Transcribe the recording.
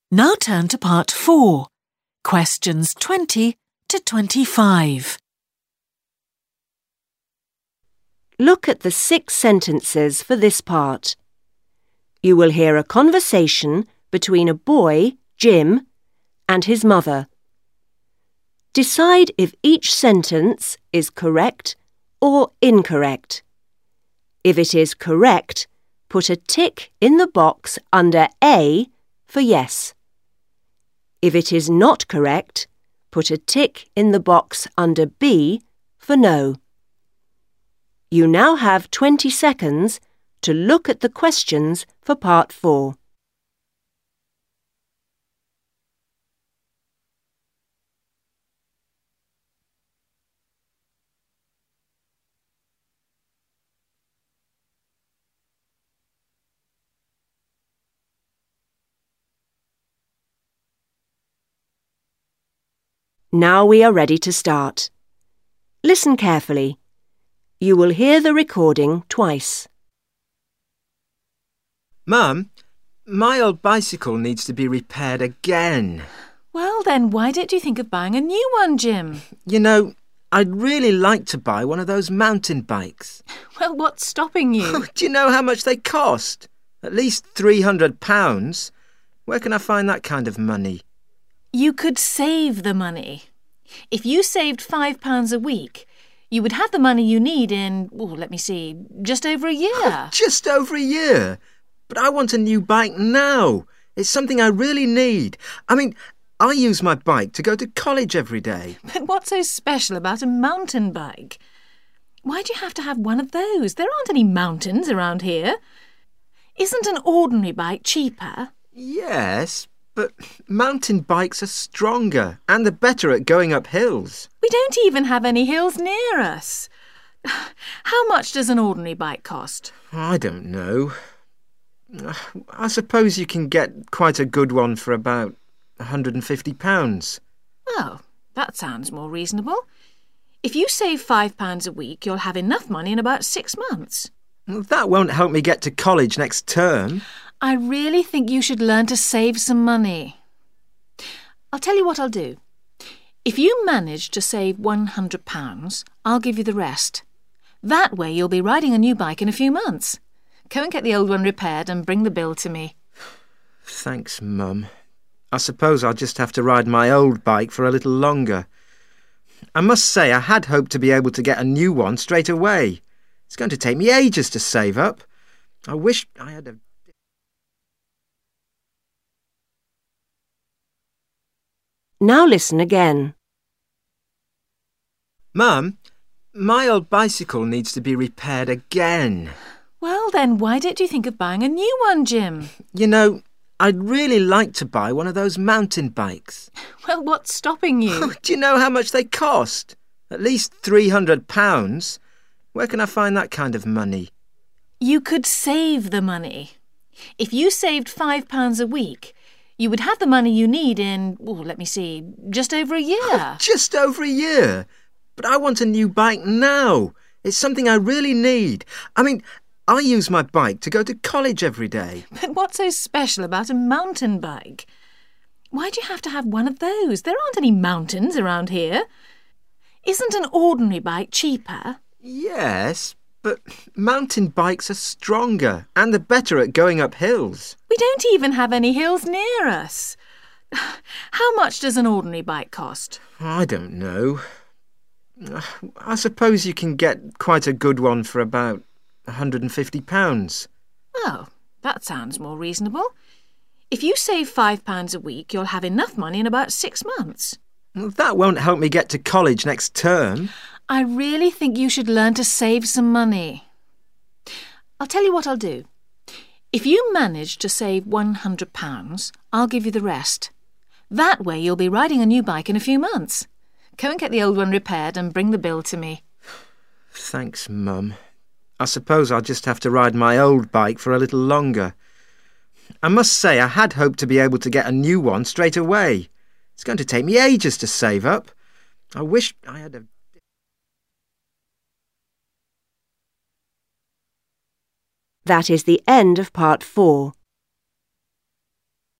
Now turn to part 4, questions 20 to 25. Look at the 6 sentences for this part. You will hear a conversation between a boy, Jim, and his mother. Decide if each sentence is correct or incorrect. If it is correct, put a tick in the box under A for yes. If it is not correct, put a tick in the box under B for no. You now have 20 seconds to look at the questions for part 4. Now we are ready to start. Listen carefully. You will hear the recording twice. Mum, my old bicycle needs to be repaired again. Well then, why didn't you think of buying a new one, Jim? You know, I'd really like to buy one of those mountain bikes. Well, what's stopping you? Do you know how much they cost? At least £300. Where can I find that kind of money? You could save the money. If you saved £5 a week, you would have the money you need in, just over a year. Just over a year? But I want a new bike now. It's something I really need. I use my bike to go to college every day. But what's so special about a mountain bike? Why do you have to have one of those? There aren't any mountains around here. Isn't an ordinary bike cheaper? Yes, but mountain bikes are stronger and they're better at going up hills. We don't even have any hills near us. How much does an ordinary bike cost? I don't know. I suppose you can get quite a good one for about £150. Oh, that sounds more reasonable. If you save £5 a week, you'll have enough money in about 6 months. That won't help me get to college next term. I really think you should learn to save some money. I'll tell you what I'll do. If you manage to save £100, I'll give you the rest. That way you'll be riding a new bike in a few months. Go and get the old one repaired and bring the bill to me. Thanks, Mum. I suppose I'll just have to ride my old bike for a little longer. I must say I had hoped to be able to get a new one straight away. It's going to take me ages to save up. I wish I had a... Now listen again. Mum, my old bicycle needs to be repaired again. Well then, why didn't you think of buying a new one, Jim? You know, I'd really like to buy one of those mountain bikes. Well, what's stopping you? Do you know how much they cost? At least £300. Where can I find that kind of money? You could save the money. If you saved £5 a week, you would have the money you need in, just over a year. Just over a year? But I want a new bike now. It's something I really need. I use my bike to go to college every day. But what's so special about a mountain bike? Why do you have to have one of those? There aren't any mountains around here. Isn't an ordinary bike cheaper? Yes, but mountain bikes are stronger and they're better at going up hills. We don't even have any hills near us. How much does an ordinary bike cost? I don't know. I suppose you can get quite a good one for about £150. Oh, that sounds more reasonable. If you save £5 a week, you'll have enough money in about 6 months. That won't help me get to college next term. I really think you should learn to save some money. I'll tell you what I'll do. If you manage to save £100, I'll give you the rest. That way you'll be riding a new bike in a few months. Go and get the old one repaired and bring the bill to me. Thanks, Mum. I suppose I'll just have to ride my old bike for a little longer. I must say I had hoped to be able to get a new one straight away. It's going to take me ages to save up. I wish I had a... That is the end of part 4.